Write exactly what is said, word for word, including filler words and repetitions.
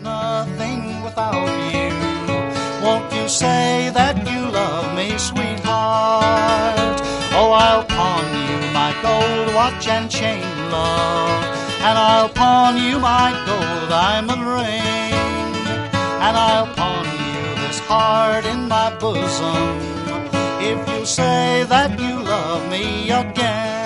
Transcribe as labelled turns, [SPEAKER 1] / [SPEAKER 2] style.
[SPEAKER 1] nothing without you. Won't you say that you love me, sweetheart? Oh, I'll pawn you my gold watch and chain, love, and I'll pawn you my gold diamond ring, and I'll pawn you this heart in my bosom if you say that you love me again.